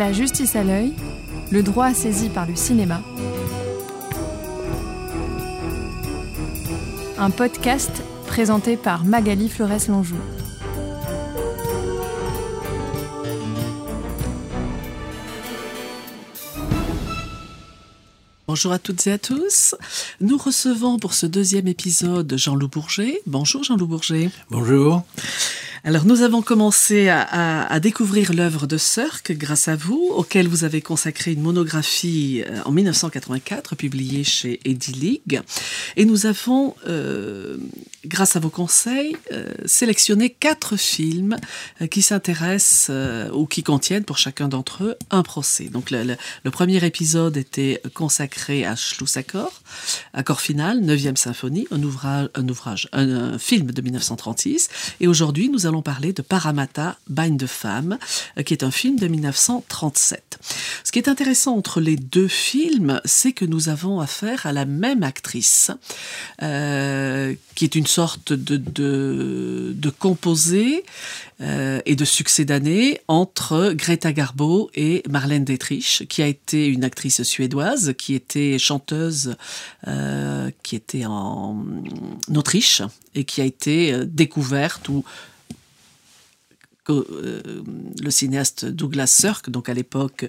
La justice à l'œil, le droit saisi par le cinéma. Un podcast présenté par Magali Flores-Lonjou. Bonjour à toutes et à tous. Nous recevons pour ce deuxième épisode Jean-Loup Bourget. Bonjour Jean-Loup Bourget. Bonjour. Alors nous avons commencé à découvrir l'œuvre de Sirk grâce à vous, auquel vous avez consacré une monographie en 1984 publiée chez Edillig. Et nous avons, grâce à vos conseils, sélectionné 4 films qui s'intéressent ou qui contiennent pour chacun d'entre eux un procès. Donc le premier épisode était consacré à Schlussakor, accord final, 9e symphonie, un film de 1936. Et aujourd'hui, nous allons parler de Parramatta, bagne de femmes, qui est un film de 1937. Ce qui est intéressant entre les deux films, c'est que nous avons affaire à la même actrice, qui est une sorte de composé et de succédané entre Greta Garbo et Marlène Dietrich, qui a été une actrice suédoise, qui était chanteuse, qui était en Autriche et qui a été découverte ou le cinéaste Douglas Sirk, donc à l'époque,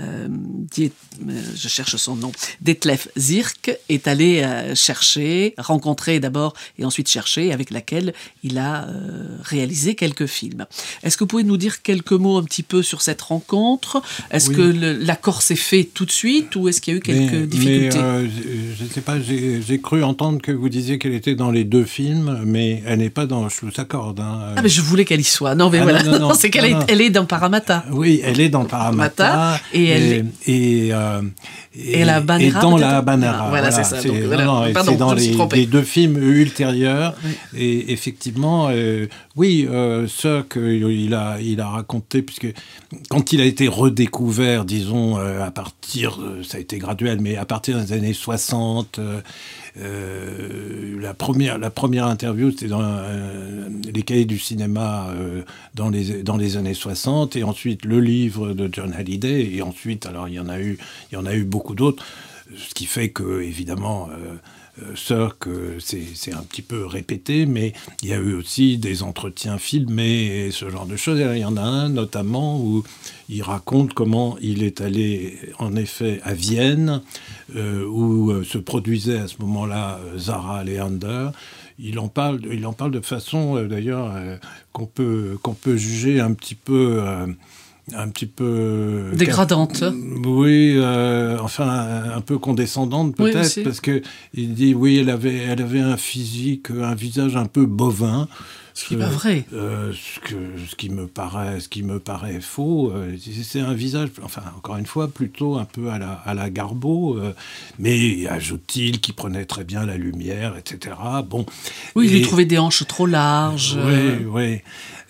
je cherche son nom, Detlef Sierck, est allé rencontrer d'abord et ensuite chercher, avec laquelle il a réalisé quelques films. Est-ce que vous pouvez nous dire quelques mots un petit peu sur cette rencontre ? Est-ce que l'accord s'est fait tout de suite ou est-ce qu'il y a eu quelques difficultés ? Je ne sais pas, j'ai cru entendre que vous disiez qu'elle était dans les deux films, mais elle n'est pas dans Schlussakor. Ah, mais je voulais qu'elle y soit. Non, mais voilà. Non, c'est qu'elle elle est dans Parramatta. Oui, elle est dans Parramatta. Et la Habanera. Et dans la Habanera. Voilà, c'est ça. C'est dans les deux films ultérieurs. Oui. Et effectivement, Sirk, il a raconté, puisque quand il a été redécouvert, disons, à partir, ça a été graduel, mais à partir des années 60, la première interview, c'était dans les cahiers du cinéma dans les années 60, et ensuite le livre de John Halliday, et ensuite, alors il y en a eu beaucoup d'autres, ce qui fait que, évidemment, Sirk, c'est un petit peu répété, mais il y a eu aussi des entretiens filmés et ce genre de choses. Il y en a un notamment où il raconte comment il est allé en effet à Vienne, où se produisait à ce moment-là Zara Leander. Il en parle de façon d'ailleurs qu'on peut juger un petit peu dégradante. Oui, un peu condescendante peut-être, oui, parce que il dit elle avait un physique, un visage un peu bovin. Ce qui n'est pas vrai. Ce qui me paraît faux. C'est un visage, encore une fois, plutôt un peu à la Garbo, mais ajoute-t-il, qui prenait très bien la lumière, etc. Bon. Oui, il lui trouvait des hanches trop larges. Oui.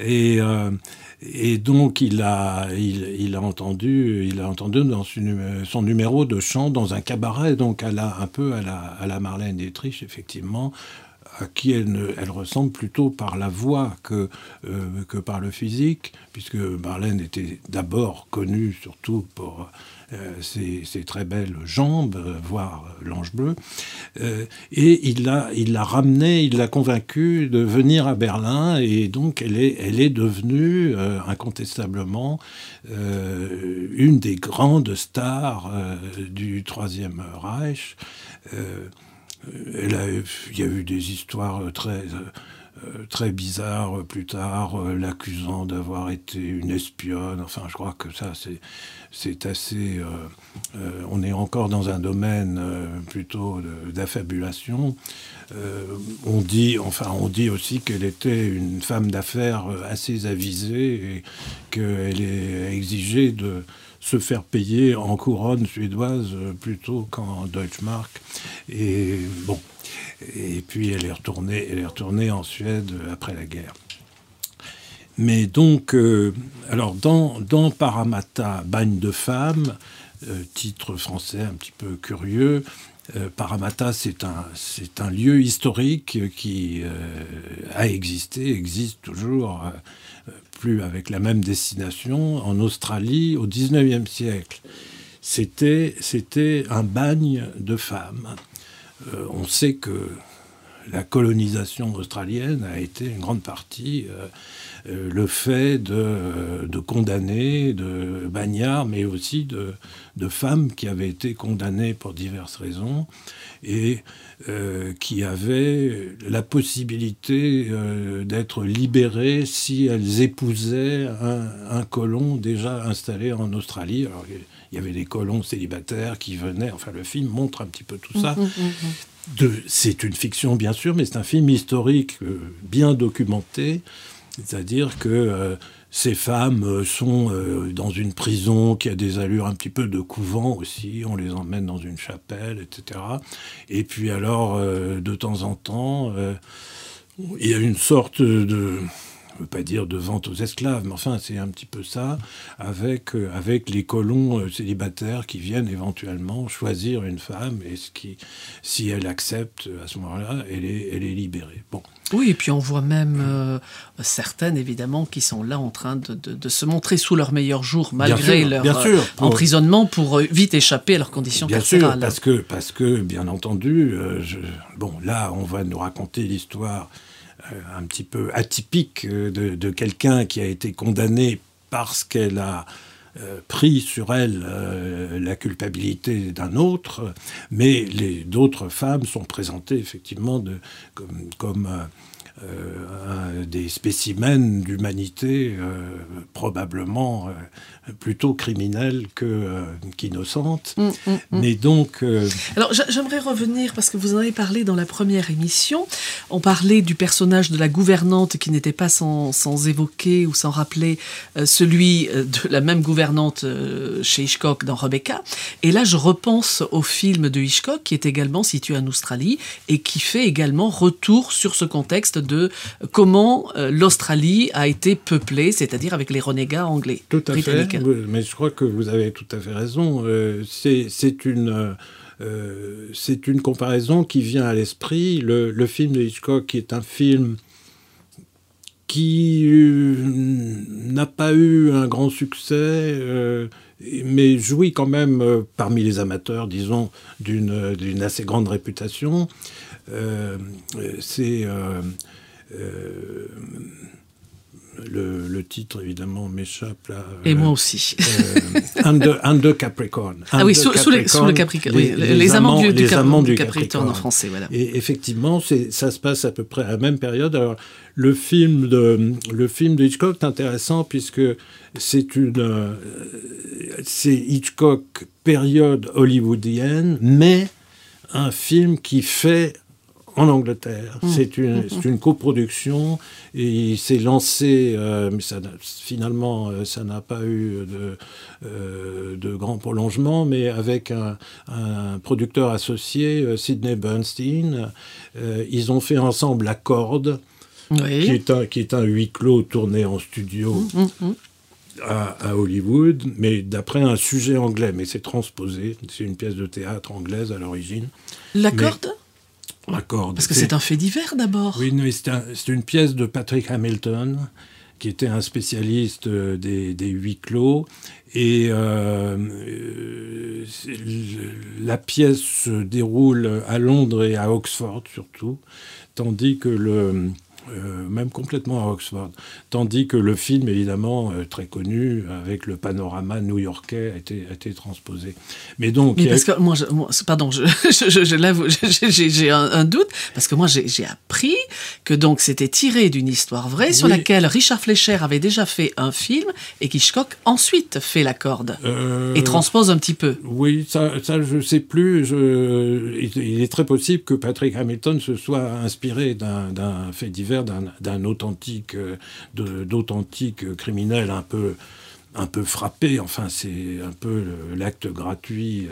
Et donc il a entendu dans son numéro de chant dans un cabaret, donc un peu à la Marlène Dietrich, effectivement, à qui elle ressemble plutôt par la voix que par le physique, puisque Marlène était d'abord connue surtout pour ses très belles jambes, voire l'ange bleu, et il l'a ramenée, il l'a convaincue de venir à Berlin, et donc elle est devenue incontestablement une des grandes stars du Troisième Reich. Il y a eu des histoires très bizarres plus tard, l'accusant d'avoir été une espionne. Enfin, je crois que ça, c'est assez... on est encore dans un domaine plutôt d'affabulation. On dit aussi qu'elle était une femme d'affaires assez avisée et qu'elle est exigée de se faire payer en couronne suédoise plutôt qu'en Deutschmark. Et bon, et puis elle est retournée en Suède après la guerre. Mais donc, alors dans Parramatta, bagne de femmes, titre français un petit peu curieux, Parramatta, c'est un lieu historique qui existe toujours, plus avec la même destination, en Australie au XIXe siècle. C'était un bagne de femmes. On sait que la colonisation australienne a été une grande partie le fait de condamnés, de bagnards, mais aussi de femmes qui avaient été condamnées pour diverses raisons et qui avaient la possibilité d'être libérées si elles épousaient un colon déjà installé en Australie. Alors, il y avait des colons célibataires qui venaient, enfin le film montre un petit peu tout ça. C'est une fiction bien sûr, mais c'est un film historique bien documenté, c'est-à-dire que ces femmes sont dans une prison qui a des allures un petit peu de couvent aussi, on les emmène dans une chapelle, etc. Et puis alors, de temps en temps, il y a une sorte de... je ne veux pas dire de vente aux esclaves, mais enfin c'est un petit peu ça, avec les colons célibataires qui viennent éventuellement choisir une femme et si elle accepte à ce moment-là, elle est libérée. Bon. Oui, et puis on voit même certaines évidemment qui sont là en train de se montrer sous leur meilleur jour malgré leur emprisonnement pour vite échapper à leurs conditions carcérales. Bien sûr, parce que bien entendu, bon là on va nous raconter l'histoire un petit peu atypique de quelqu'un qui a été condamné parce qu'elle a pris sur elle la culpabilité d'un autre, mais d'autres femmes sont présentées effectivement comme des spécimens d'humanité probablement plutôt criminelles qu'innocentes. Mais donc... Alors j'aimerais revenir, parce que vous en avez parlé dans la première émission, on parlait du personnage de la gouvernante qui n'était pas sans évoquer ou sans rappeler celui de la même gouvernante chez Hitchcock dans Rebecca. Et là je repense au film de Hitchcock qui est également situé en Australie et qui fait également retour sur ce contexte de comment l'Australie a été peuplée, c'est-à-dire avec les renégats anglais. Tout à fait, mais je crois que vous avez tout à fait raison. C'est une comparaison qui vient à l'esprit. Le film de Hitchcock, qui est un film qui n'a pas eu un grand succès, mais jouit quand même parmi les amateurs, disons, d'une assez grande réputation. Le titre, évidemment, m'échappe là. Et moi aussi. Under Capricorn. Ah oui, sous le Capricorn. Les amants du Capricorn en français, voilà. Et effectivement, ça se passe à peu près à la même période. Alors, le film de Hitchcock est intéressant puisque c'est Hitchcock période hollywoodienne, mais un film qui fait en Angleterre. C'est une coproduction et il s'est lancé, mais finalement ça n'a pas eu de grand prolongement, mais avec un producteur associé, Sidney Bernstein. Ils ont fait ensemble La Corde, qui est un huis clos tourné en studio à Hollywood, mais d'après un sujet anglais, mais c'est transposé. C'est une pièce de théâtre anglaise à l'origine. La Corde ? La Corde. Parce que c'est un fait divers d'abord. Oui, mais c'est une pièce de Patrick Hamilton, qui était un spécialiste des huis clos. Et la pièce se déroule à Londres et à Oxford surtout, tandis que même complètement à Oxford, tandis que le film, évidemment, très connu, avec le panorama new-yorkais, a été transposé. Mais donc... Mais parce que pardon, j'ai un doute, parce que moi, j'ai appris que donc c'était tiré d'une histoire vraie sur laquelle Richard Fleischer avait déjà fait un film, et qu'Hitchcock ensuite fait La Corde, et transpose un petit peu. Oui, ça je sais plus. Il est très possible que Patrick Hamilton se soit inspiré d'un fait divers, d'un authentique criminel un peu frappé. Enfin, c'est un peu l'acte gratuit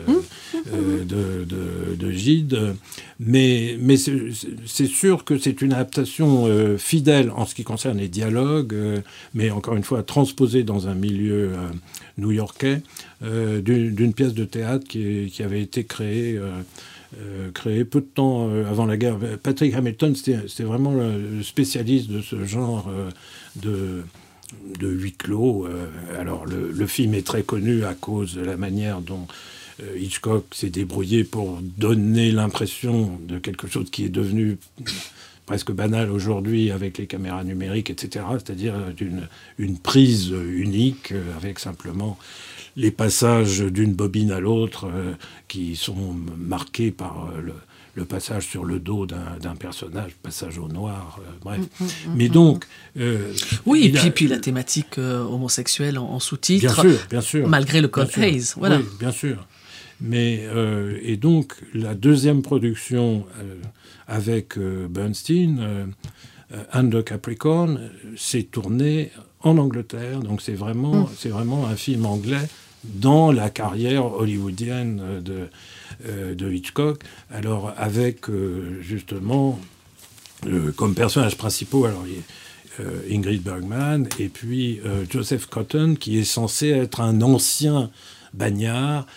de Gide. Mais c'est sûr que c'est une adaptation fidèle en ce qui concerne les dialogues, mais encore une fois transposée dans un milieu new-yorkais, d'une pièce de théâtre qui avait été créée créé peu de temps avant la guerre. Patrick Hamilton, c'était vraiment le spécialiste de ce genre de huis clos. Alors, le film est très connu à cause de la manière dont Hitchcock s'est débrouillé pour donner l'impression de quelque chose qui est devenu presque banal aujourd'hui avec les caméras numériques, etc. C'est-à-dire une prise unique avec simplement les passages d'une bobine à l'autre qui sont marqués par le passage sur le dos d'un personnage, passage au noir, bref. Mais donc... oui, et puis la thématique homosexuelle en sous-titre, bien sûr, malgré le code Hays. Voilà. Oui, bien sûr. Mais, et donc, la deuxième production avec Bernstein, Under Capricorn, s'est tournée en Angleterre. Donc, c'est vraiment un film anglais dans la carrière hollywoodienne de Hitchcock. Alors, avec, justement, comme personnages principaux, alors, Ingrid Bergman et puis Joseph Cotton, qui est censé être un ancien bagnard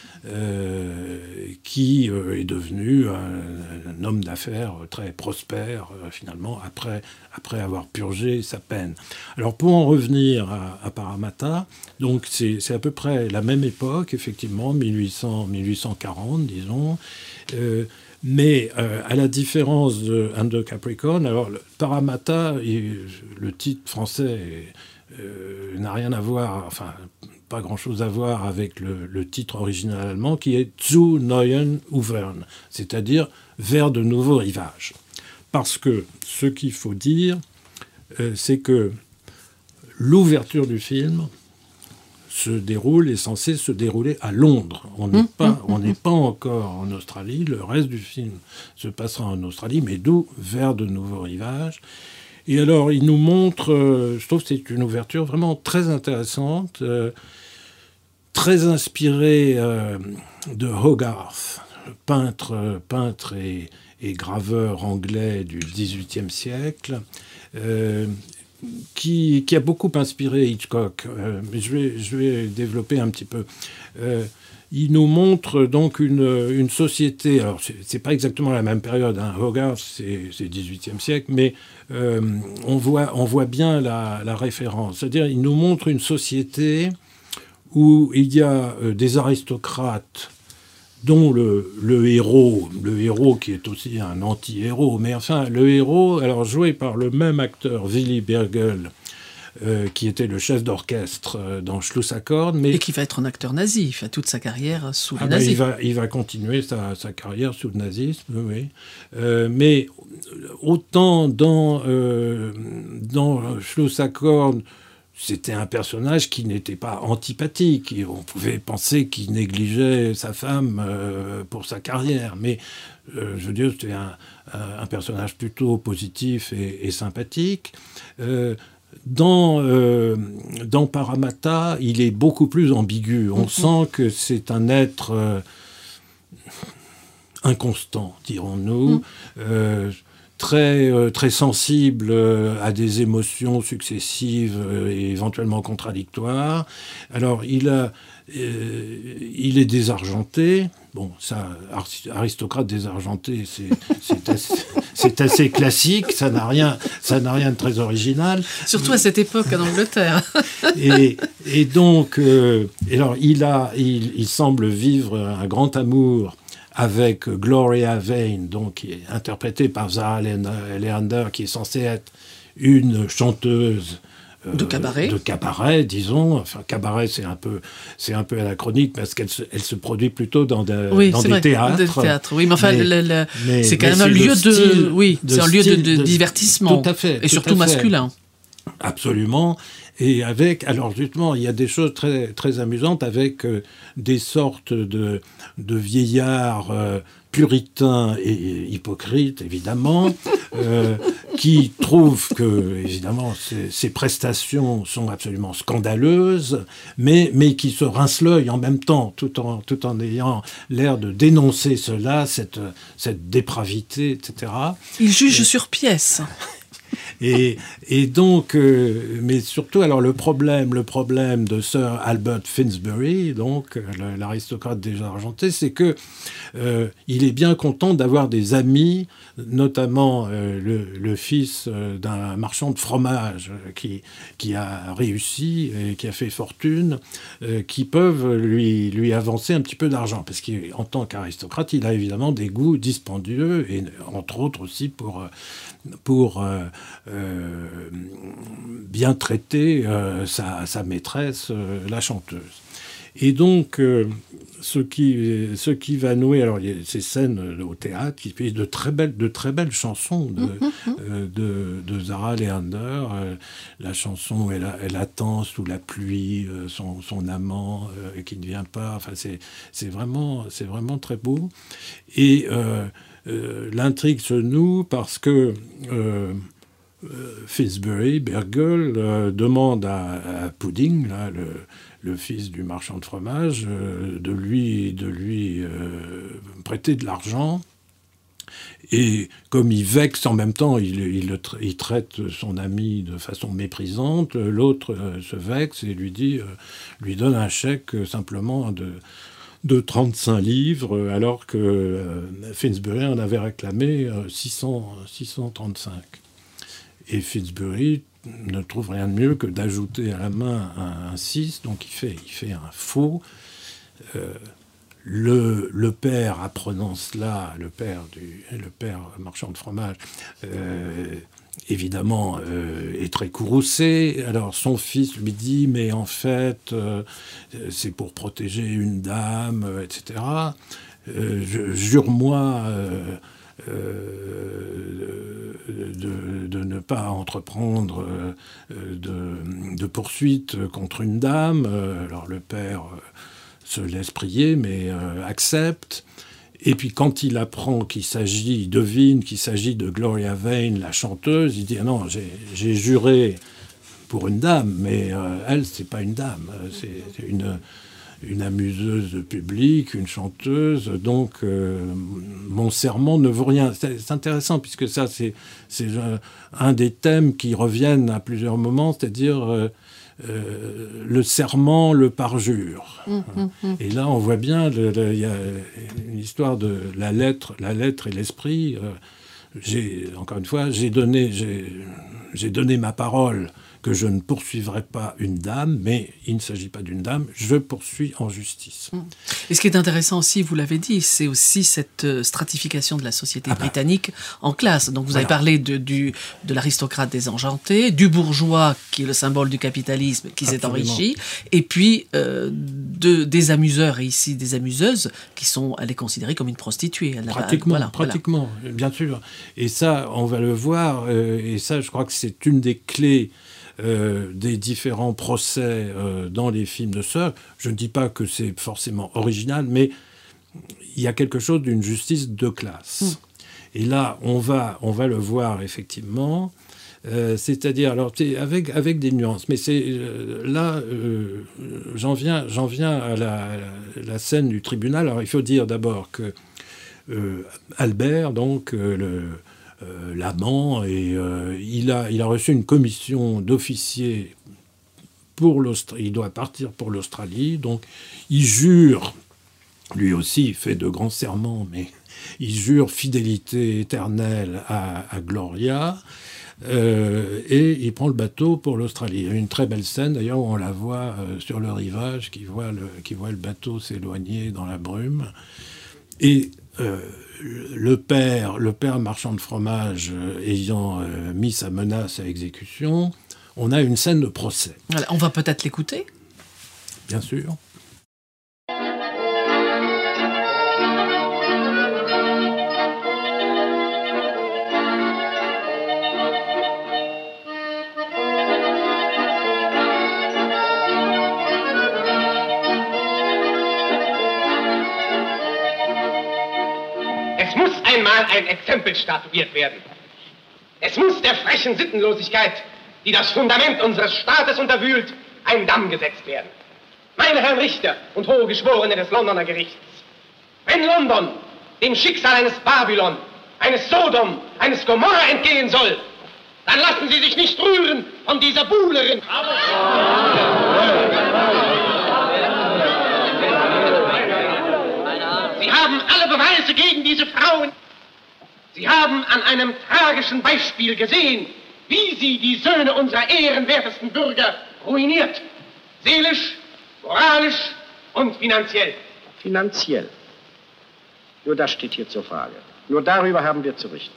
qui est devenu un homme d'affaires très prospère finalement après avoir purgé sa peine. Alors pour en revenir à Parramatta, donc c'est à peu près la même époque, effectivement, 1840 disons, mais à la différence de Under Capricorn, alors Parramatta, le titre français n'a rien à voir, enfin pas grand-chose à voir avec le titre original allemand qui est Zu neuen Ufern, c'est-à-dire vers de nouveaux rivages. Parce que ce qu'il faut dire, c'est que l'ouverture du film est censée se dérouler à Londres. On n'est pas encore en Australie, le reste du film se passera en Australie, mais d'où vers de nouveaux rivages. Et alors, il nous montre, je trouve que c'est une ouverture vraiment très intéressante, très inspirée de Hogarth, peintre et graveur anglais du XVIIIe siècle, qui a beaucoup inspiré Hitchcock. Mais je vais développer un petit peu. Il nous montre donc une société, alors c'est pas exactement la même période, hein. Hogarth c'est XVIIIe siècle, mais on voit bien la référence. C'est-à-dire il nous montre une société où il y a des aristocrates dont le héros qui est aussi un anti-héros, mais enfin le héros, alors joué par le même acteur Willy Bergel, qui était le chef d'orchestre dans Schlussakorn. Mais... Et qui va être un acteur nazi, il fait toute sa carrière sous le nazisme. Il va continuer sa carrière sous le nazisme, oui. Mais autant dans Schlussakorn, c'était un personnage qui n'était pas antipathique. On pouvait penser qu'il négligeait sa femme pour sa carrière. Mais, je veux dire, c'était un personnage plutôt positif et sympathique. Dans Parramatta, il est beaucoup plus ambigu. On sent que c'est un être inconstant, dirons-nous, très sensible à des émotions successives et éventuellement contradictoires. Alors, il est désargenté. Bon, ça, aristocrate désargenté, c'est assez classique, ça n'a rien de très original. Surtout à cette époque en Angleterre. et donc, alors il semble vivre un grand amour avec Gloria Vane, donc qui est interprétée par Zara Leander, qui est censée être une chanteuse de cabaret, disons. Enfin, cabaret, c'est un peu anachronique parce qu'elle se produit plutôt dans des théâtres. Oui, mais enfin, c'est quand même un lieu c'est un lieu de divertissement. Tout à fait. Et surtout masculin. Absolument. Et alors justement, il y a des choses très, très amusantes avec des sortes de vieillards puritains et hypocrites, évidemment, qui trouvent que, évidemment, ces prestations sont absolument scandaleuses, mais qui se rincent l'œil en même temps, tout en ayant l'air de dénoncer cela, cette dépravité, etc. Ils jugent sur pièce. Et donc, mais surtout, alors le problème de Sir Albert Finsbury, donc l'aristocrate désargenté, c'est que il est bien content d'avoir des amis, notamment le fils d'un marchand de fromage qui a réussi et qui a fait fortune, qui peuvent lui avancer un petit peu d'argent, parce qu'en tant qu'aristocrate, il a évidemment des goûts dispendieux, et entre autres aussi pour bien traiter sa maîtresse, la chanteuse. Et donc, ce qui va nouer, alors il y a ces scènes au théâtre qui fait de très belles chansons de Zara Leander. La chanson elle attend sous la pluie son amant qui ne vient pas. Enfin, c'est vraiment très beau. Et l'intrigue se noue parce que Finsbury, Burgle, demande à Pudding, là, le fils du marchand de fromage, de lui prêter de l'argent. Et comme il vexe en même temps, il traite son ami de façon méprisante, l'autre se vexe et lui donne un chèque simplement de 35 livres, alors que Finsbury en avait réclamé 635. Et Finsbury ne trouve rien de mieux que d'ajouter à la main un 6, donc il fait un faux. Le père, apprenant cela, le père marchand de fromage, évidemment, est très courroucé. Alors son fils lui dit, mais en fait, c'est pour protéger une dame, etc. Jure-moi de ne pas entreprendre de poursuite contre une dame. Alors le père se laisse prier, mais accepte. Et puis quand il apprend il devine qu'il s'agit de Gloria Vane, la chanteuse, il dit « Ah non, j'ai juré pour une dame, mais elle, c'est pas une dame, c'est une amuseuse publique, une chanteuse, donc mon serment ne vaut rien. » C'est intéressant, puisque ça, c'est un des thèmes qui reviennent à plusieurs moments, c'est-à-dire le serment, le parjure. Et là, on voit bien, il y a une histoire de la lettre et l'esprit. Encore une fois, j'ai donné ma parole que je ne poursuivrai pas une dame, mais il ne s'agit pas d'une dame, je poursuis en justice. Et ce qui est intéressant aussi, vous l'avez dit, c'est aussi cette stratification de la société britannique en classes. Donc vous avez parlé de l'aristocrate désenchanté, du bourgeois qui est le symbole du capitalisme qui s'est enrichi, et puis des amuseurs, et ici des amuseuses, elle est considérée comme une prostituée. Pratiquement, bien sûr. Et ça, on va le voir, et ça, je crois que c'est une des clés des différents procès dans les films de Sir. Je ne dis pas que c'est forcément original, mais il y a quelque chose d'une justice de classe. Et là, on va le voir effectivement, c'est-à-dire, alors avec des nuances, mais j'en viens à la scène du tribunal. Alors il faut dire d'abord que Albert, donc l'amant, et il a reçu une commission d'officier pour l'Australie. Il doit partir pour l'Australie, donc il jure, lui aussi il fait de grands serments, mais il jure fidélité éternelle à Gloria, et il prend le bateau pour l'Australie. Il y a une très belle scène d'ailleurs où on la voit sur le rivage, qui voit le bateau s'éloigner dans la brume, et le père marchand de fromage ayant mis sa menace à exécution, on a une scène de procès. On va peut-être l'écouter ? Bien sûr. Es muss einmal ein Exempel statuiert werden. Es muss der frechen Sittenlosigkeit, die das Fundament unseres Staates unterwühlt, ein Damm gesetzt werden. Meine Herren Richter und hohe Geschworene des Londoner Gerichts, wenn London dem Schicksal eines Babylon, eines Sodom, eines Gomorra entgehen soll, Dann lassen Sie sich nicht rühren von dieser Buhlerin. Sie haben alle Beweise gegen diese Frauen. Sie haben an einem tragischen Beispiel gesehen, wie sie die Söhne unserer ehrenwertesten Bürger ruiniert. Seelisch, moralisch und finanziell. Finanziell. Nur das steht hier zur Frage. Nur darüber haben wir zu richten.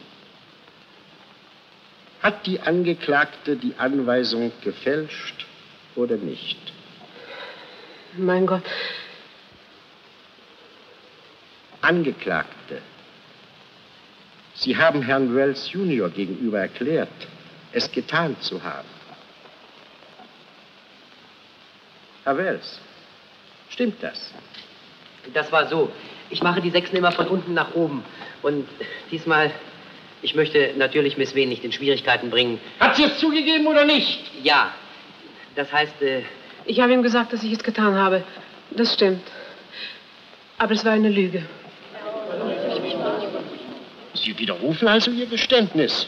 Hat die Angeklagte die Anweisung gefälscht oder nicht? Mein Gott. Angeklagte. Sie haben Herrn Wells Junior gegenüber erklärt, es getan zu haben. Herr Wells, stimmt das? Das war so. Ich mache die Sechsen immer von unten nach oben. Und diesmal, ich möchte natürlich Miss Wayne nicht in Schwierigkeiten bringen. Hat sie es zugegeben oder nicht? Ja. Das heißt, Ich habe ihm gesagt, dass ich es getan habe. Das stimmt. Aber es war eine Lüge. Sie widerrufen also Ihr Geständnis.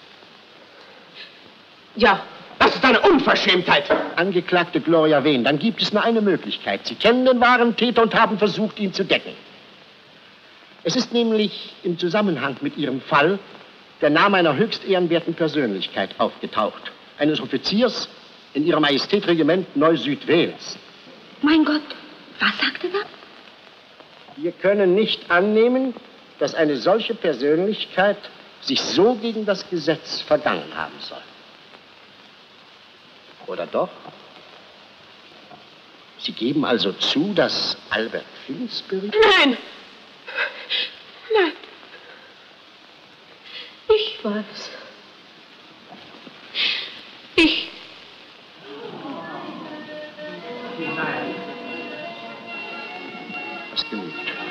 Ja. Das ist eine Unverschämtheit. Angeklagte Gloria Wayne, dann gibt es nur eine Möglichkeit. Sie kennen den wahren Täter und haben versucht, ihn zu decken. Es ist nämlich im Zusammenhang mit Ihrem Fall der Name einer höchst ehrenwerten Persönlichkeit aufgetaucht. Eines Offiziers in Ihrer Majestät Regiment Neu-Süd-Wales. Mein Gott, was sagte er? Wir können nicht annehmen, dass eine solche Persönlichkeit sich so gegen das Gesetz vergangen haben soll. Oder doch? Sie geben also zu, dass Albert Finsbury... Nein! Nein! Ich war es. Ich. Das genügt.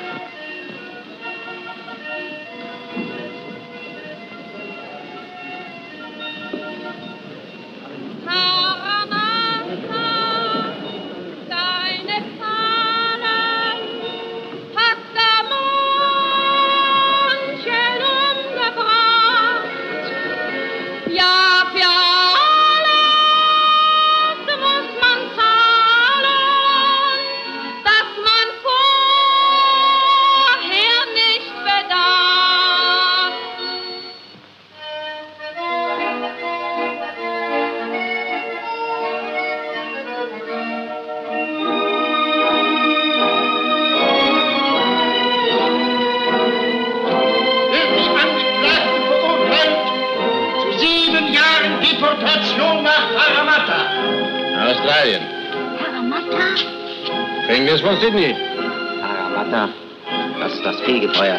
Australien. Parramatta? Gefängnis von Sydney. Parramatta, das ist das Fegefeuer.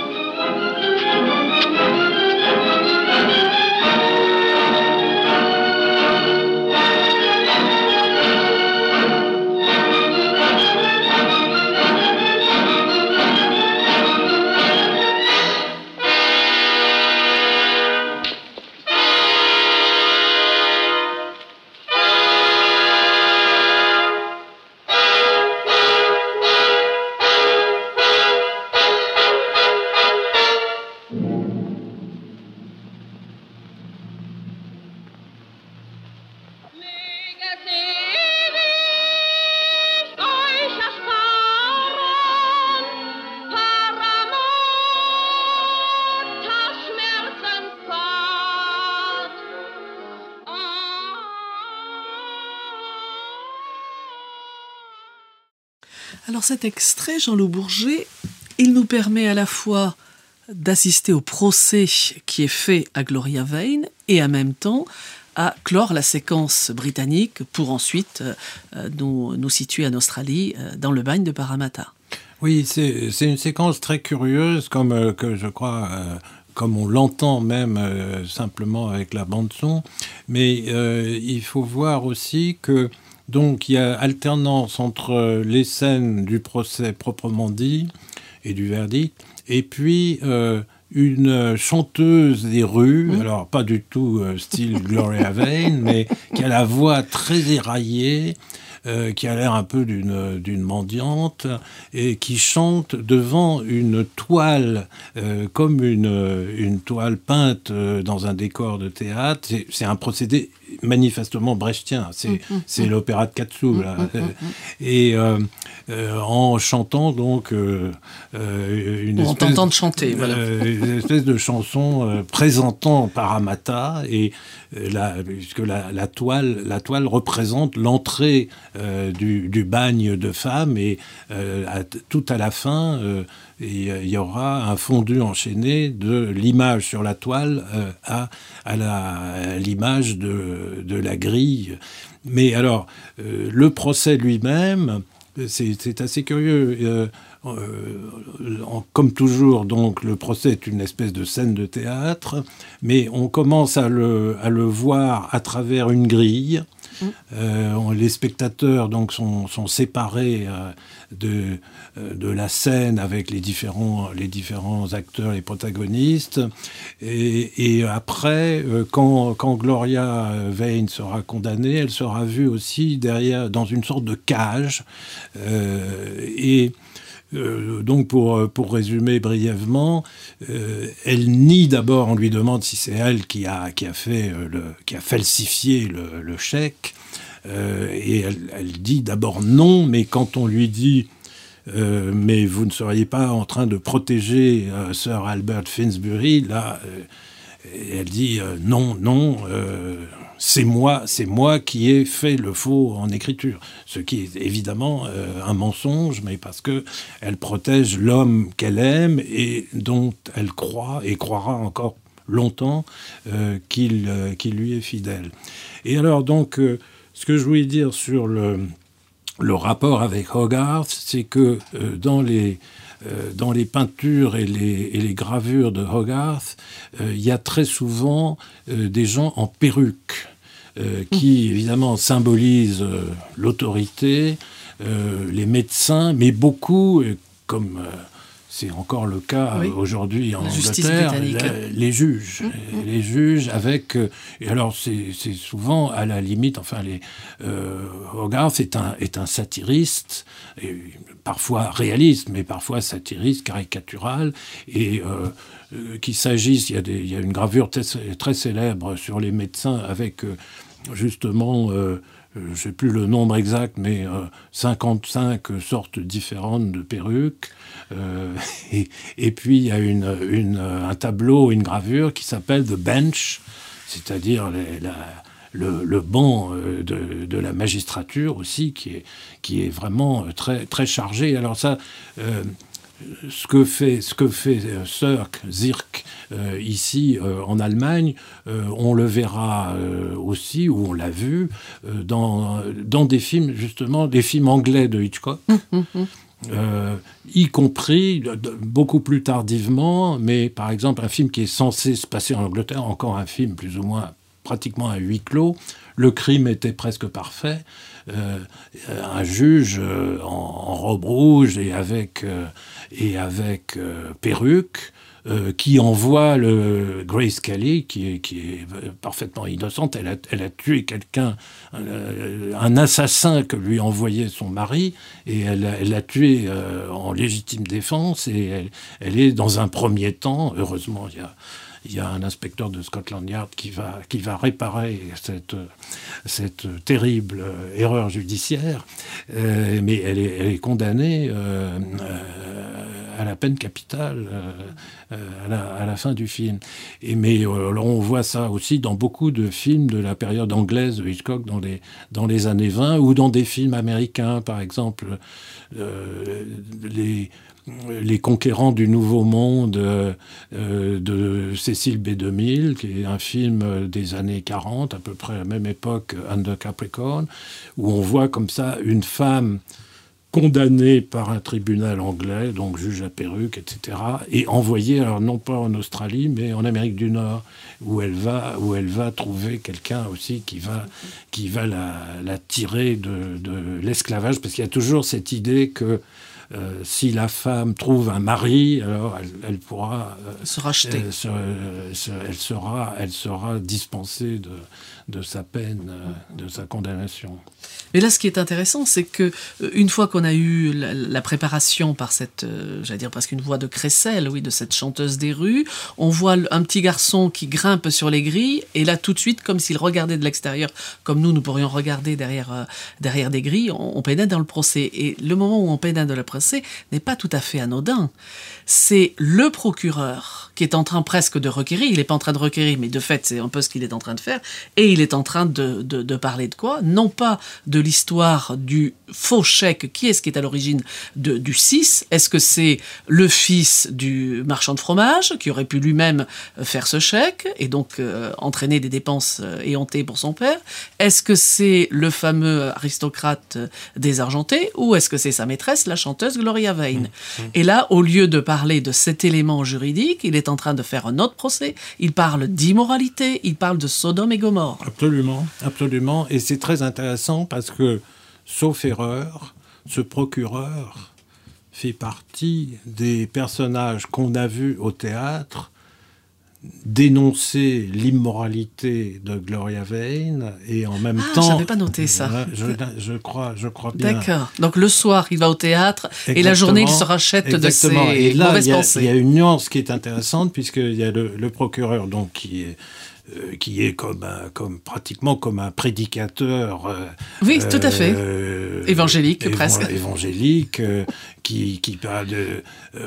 Alors cet extrait, Jean-Loup Bourget, il nous permet à la fois d'assister au procès qui est fait à Gloria Wayne et en même temps à clore la séquence britannique pour ensuite nous situer en Australie dans le bagne de Parramatta. Oui, c'est une séquence très curieuse, comme que je crois, comme on l'entend même simplement avec la bande-son. Mais il faut voir aussi que donc il y a alternance entre les scènes du procès proprement dit et du verdict, et puis une chanteuse des rues, alors pas du tout style Gloria Wayne, mais qui a la voix très éraillée, qui a l'air un peu d'une mendiante et qui chante devant une toile, comme une toile peinte dans un décor de théâtre. C'est un procédé manifestement brechtien. C'est l'opéra de Katsu, là. Et en chantant donc une espèce de chanson présentant Parramatta, et puisque la toile représente l'entrée du bagne de femmes, et tout à la fin il y aura un fondu enchaîné de l'image sur la toile à l'image de la grille. Mais alors, le procès lui-même, c'est assez curieux. Comme toujours, donc, le procès est une espèce de scène de théâtre, mais on commence à le voir à travers une grille. Les spectateurs donc sont séparés de la scène avec les différents acteurs, les protagonistes, et après quand Gloria Vane sera condamnée, elle sera vue aussi derrière dans une sorte de cage, donc pour résumer brièvement, elle nie d'abord, on lui demande si c'est elle qui a falsifié le chèque, et elle dit d'abord non, mais quand on lui dit mais vous ne seriez pas en train de protéger Sir Albert Finsbury, là elle dit non, c'est moi qui ai fait le faux en écriture. Ce qui est évidemment un mensonge, mais parce que elle protège l'homme qu'elle aime et dont elle croit et croira encore longtemps qu'il lui est fidèle. Et alors donc, ce que je voulais dire sur le rapport avec Hogarth, c'est que dans les peintures et les gravures de Hogarth, il y a très souvent des gens en perruque qui, évidemment, symbolisent l'autorité, les médecins, mais beaucoup, comme c'est encore le cas aujourd'hui en Angleterre, les juges. Les juges avec... et alors, c'est souvent, à la limite, Hogarth est un satiriste, et parfois réaliste, mais parfois satiriste, caricatural, et qu'il s'agisse... Il y a une gravure très célèbre sur les médecins avec, justement... je ne sais plus le nombre exact, mais 55 sortes différentes de perruques. Et puis, il y a un tableau, une gravure qui s'appelle The Bench, c'est-à-dire le banc de la magistrature aussi, qui est vraiment très, très chargé. Alors ça... Ce que fait Zirk ici en Allemagne, on le verra aussi, ou on l'a vu, dans des films, justement, des films anglais de Hitchcock, y compris beaucoup plus tardivement, mais par exemple un film qui est censé se passer en Angleterre, encore un film plus ou moins pratiquement à huis clos, le crime était presque parfait, un juge en robe rouge et avec perruque, qui envoie Grace Kelly, qui est parfaitement innocente. Elle a tué quelqu'un, un assassin que lui envoyait son mari, et elle l'a tué en légitime défense, et elle est dans un premier temps, heureusement, il y a un inspecteur de Scotland Yard qui va réparer cette terrible erreur judiciaire, mais elle est condamnée à la peine capitale à la fin du film. Mais on voit ça aussi dans beaucoup de films de la période anglaise de Hitchcock dans les années 20, ou dans des films américains, par exemple les Conquérants du Nouveau Monde de Cecil B. DeMille, qui est un film des années 40, à peu près à la même époque, Under Capricorn, où on voit comme ça une femme condamnée par un tribunal anglais, donc juge à perruque, etc., et envoyée, alors non pas en Australie, mais en Amérique du Nord, où elle va trouver quelqu'un aussi qui va la tirer de l'esclavage, parce qu'il y a toujours cette idée que si la femme trouve un mari, alors elle pourra se racheter. Elle sera dispensée de sa peine, de sa condamnation. Mais là, ce qui est intéressant, c'est que une fois qu'on a eu la préparation par cette, j'allais dire presque une voix de crécelle, oui, de cette chanteuse des rues, on voit un petit garçon qui grimpe sur les grilles, et là, tout de suite, comme s'il regardait de l'extérieur, comme nous pourrions regarder derrière des grilles, on pénètre dans le procès. Et le moment où on pénètre dans le procès n'est pas tout à fait anodin. C'est le procureur qui est en train presque de requérir, il n'est pas en train de requérir, mais de fait, c'est un peu ce qu'il est en train de faire, et il est en train de parler de quoi ? Non pas de l'histoire du faux chèque, qui est-ce qui est à l'origine du 6 ? Est-ce que c'est le fils du marchand de fromage, qui aurait pu lui-même faire ce chèque, et donc entraîner des dépenses éhontées pour son père ? Est-ce que c'est le fameux aristocrate désargenté, ou est-ce que c'est sa maîtresse, la chanteuse Gloria Vane ? Et là, au lieu de parler de cet élément juridique, il est en train de faire un autre procès, il parle d'immoralité, il parle de Sodome et Gomorrhe. Absolument, absolument, et c'est très intéressant parce que, sauf erreur, ce procureur fait partie des personnages qu'on a vus au théâtre dénoncer l'immoralité de Gloria Vane et en même temps... j'avais pas noté ça. Je crois bien. D'accord. Donc le soir, il va au théâtre. Exactement. Et la journée, il se rachète de ses mauvaises pensées. Il y a une nuance qui est intéressante puisqu'il y a le procureur donc qui est pratiquement comme un prédicateur. Oui, tout à fait. Évangélique, presque. Évangélique, qui parle de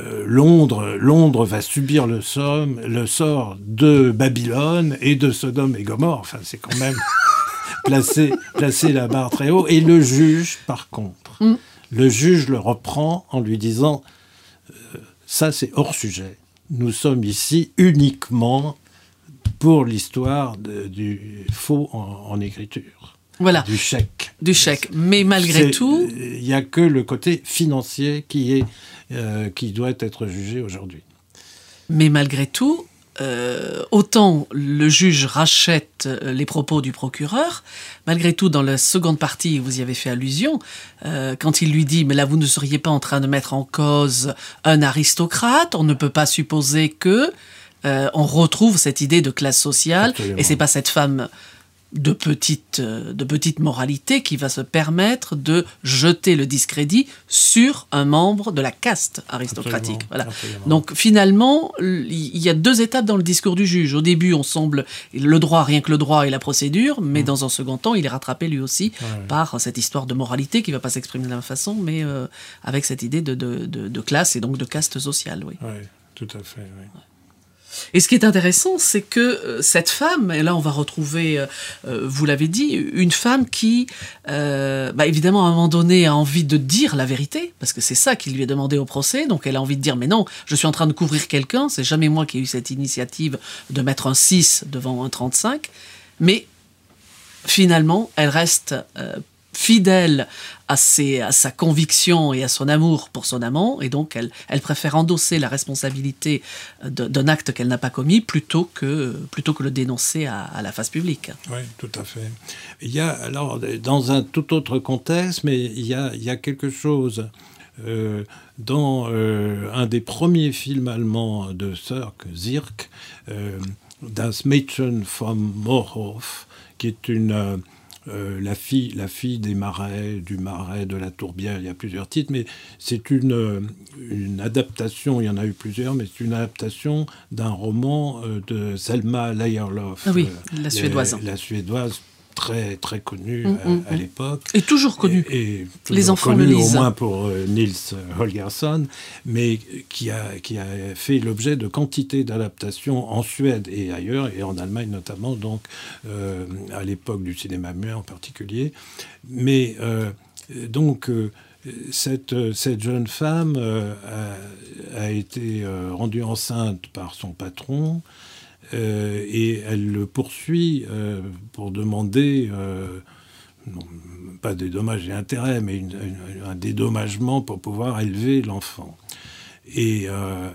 Londres va subir le sort de Babylone et de Sodome et Gomorrhe. Enfin, c'est quand même placer la barre très haut. Et le juge, par contre, le juge le reprend en lui disant ça, c'est hors sujet. Nous sommes ici uniquement pour l'histoire du faux en écriture. Voilà. Du chèque. Mais malgré tout... Il n'y a que le côté financier qui doit être jugé aujourd'hui. Mais malgré tout, autant le juge rachète les propos du procureur, malgré tout, dans la seconde partie, vous y avez fait allusion, quand il lui dit « Mais là, vous ne seriez pas en train de mettre en cause un aristocrate, on ne peut pas supposer que... » on retrouve cette idée de classe sociale. Absolument. Et c'est pas cette femme de petite moralité qui va se permettre de jeter le discrédit sur un membre de la caste aristocratique. Absolument. Voilà. Absolument. Donc finalement, il y a deux étapes dans le discours du juge. Au début, on semble le droit, rien que le droit et la procédure, mais dans un second temps, il est rattrapé lui aussi par cette histoire de moralité qui va pas s'exprimer de la même façon, mais avec cette idée de classe et donc de caste sociale. Oui, tout à fait. Oui. Et ce qui est intéressant, c'est que cette femme, et là on va retrouver, vous l'avez dit, une femme qui, évidemment à un moment donné a envie de dire la vérité, parce que c'est ça qui lui est demandé au procès, donc elle a envie de dire, mais non, je suis en train de couvrir quelqu'un, c'est jamais moi qui ai eu cette initiative de mettre un 6 devant un 35, mais finalement elle reste fidèle à sa conviction et à son amour pour son amant, et donc elle préfère endosser la responsabilité d'un acte qu'elle n'a pas commis plutôt que le dénoncer à la face publique. Oui, tout à fait. Il y a, alors, dans un tout autre contexte, mais il y a quelque chose dans un des premiers films allemands de Zirk, Das Mädchen vom Moorhof, qui est la fille des marais, du marais, de la tourbière, il y a plusieurs titres, mais c'est une adaptation, il y en a eu plusieurs, mais c'est une adaptation d'un roman de Selma Lagerlöf. Ah oui, la Suédoise. La Suédoise, très, très connue à l'époque. Et toujours connue. Et les enfants connue, le lisent. Au moins pour Nils Holgersson, mais qui a fait l'objet de quantité d'adaptations en Suède et ailleurs, et en Allemagne notamment, donc à l'époque du cinéma muet en particulier. Mais cette jeune femme a été rendue enceinte par son patron, et elle le poursuit pour demander, non, pas des dommages et intérêts, mais un dédommagement pour pouvoir élever l'enfant. Et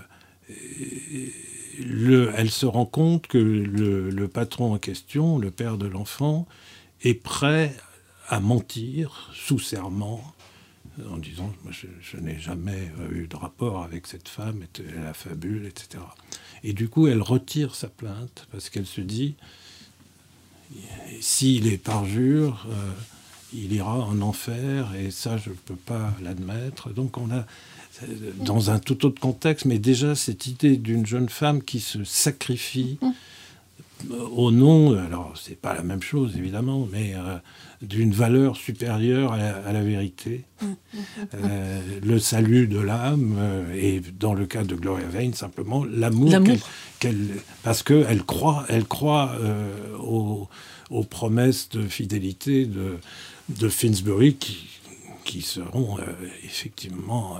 elle se rend compte que le patron en question, le père de l'enfant, est prêt à mentir sous serment en disant « je n'ai jamais eu de rapport avec cette femme, elle affabule, etc. » Et du coup, elle retire sa plainte parce qu'elle se dit « s'il est parjure, il ira en enfer et ça, je ne peux pas l'admettre. » Donc on a, dans un tout autre contexte, mais déjà cette idée d'une jeune femme qui se sacrifie au nom, alors c'est pas la même chose évidemment, mais d'une valeur supérieure à la vérité, le salut de l'âme, et dans le cas de Gloria Vane, simplement l'amour. Parce qu'elle croit aux promesses de fidélité de Finsbury qui seront effectivement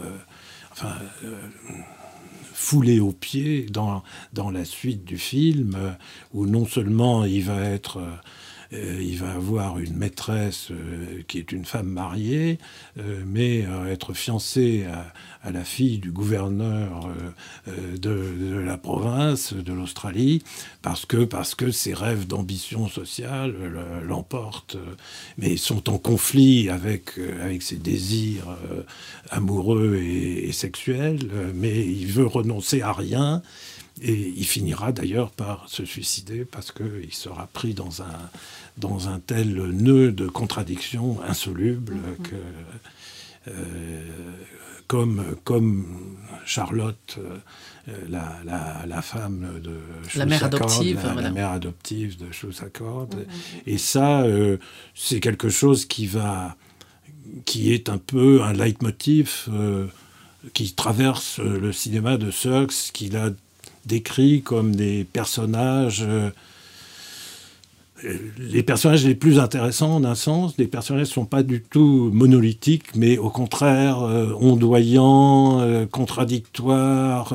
foulé aux pieds dans la suite du film, où non seulement il va avoir une maîtresse qui est une femme mariée, mais être fiancé à la fille du gouverneur de la province de l'Australie, parce que ses rêves d'ambition sociale l'emportent, mais sont en conflit avec ses désirs amoureux et sexuels, mais il veut renoncer à rien. Et il finira d'ailleurs par se suicider parce qu'il sera pris dans un tel nœud de contradictions insolubles que, comme Charlotte, la femme de la mère adoptive, la mère adoptive de Schlussaccord. Et ça, c'est quelque chose qui est un peu un leitmotiv qui traverse le cinéma de Sirks, qu'il a décrit comme des personnages, les personnages les plus intéressants d'un sens. Les personnages ne sont pas du tout monolithiques, mais au contraire ondoyants, contradictoires,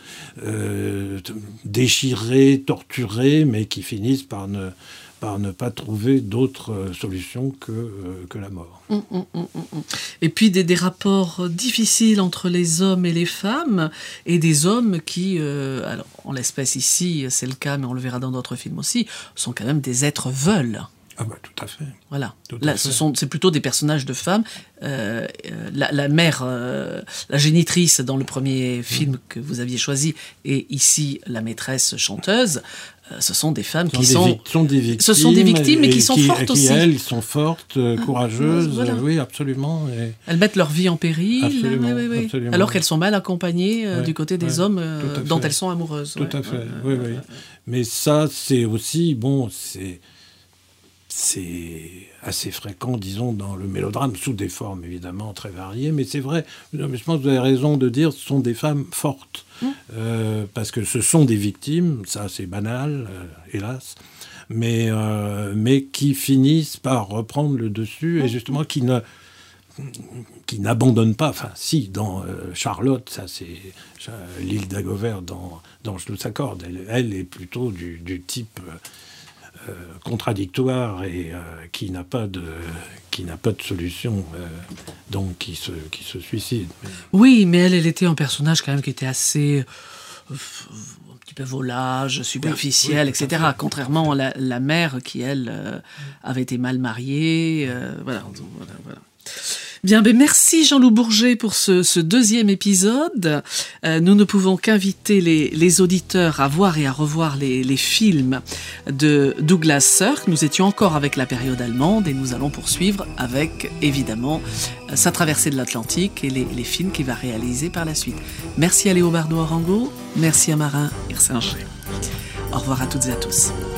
déchirés, torturés, mais qui finissent par ne pas trouver d'autre solution que la mort. Et puis des rapports difficiles entre les hommes et les femmes, et des hommes qui, alors en l'espèce ici, c'est le cas, mais on le verra dans d'autres films aussi, sont quand même des êtres veules. Ah bah tout à fait. Voilà. Là, c'est plutôt des personnages de femmes. La mère, la génitrice dans le premier film que vous aviez choisi, et ici la maîtresse chanteuse. Ce sont des femmes qui sont des victimes. Ce sont des victimes, mais qui sont fortes aussi. Elles sont fortes, courageuses, voilà. Oui, absolument. Et... Elles mettent leur vie en péril, absolument, oui. Absolument. Alors qu'elles sont mal accompagnées du côté des hommes dont elles sont amoureuses. Tout à fait, oui. Mais ça, c'est aussi, c'est assez fréquent, disons, dans le mélodrame, sous des formes évidemment très variées, mais c'est vrai, je pense que vous avez raison de dire, ce sont des femmes fortes, parce que ce sont des victimes, ça c'est banal, hélas, mais qui finissent par reprendre le dessus, et justement qui n'abandonnent pas, enfin si, dans Charlotte, ça c'est l'île d'Agover dans Schlussaccord, elle est plutôt du type... contradictoire et qui n'a pas de solution, donc qui se suicide. Oui, mais elle était un personnage quand même qui était assez un petit peu volage, superficiel, etc. Contrairement à la mère qui, elle, avait été mal mariée. Voilà. Bien, merci Jean-Loup Bourget pour ce deuxième épisode. Nous ne pouvons qu'inviter les auditeurs à voir et à revoir les films de Douglas Sirk. Nous étions encore avec la période allemande et nous allons poursuivre avec, évidemment, sa traversée de l'Atlantique et les films qu'il va réaliser par la suite. Merci à Léobardo Arango, merci à Marin Hirsinger. Au revoir à toutes et à tous.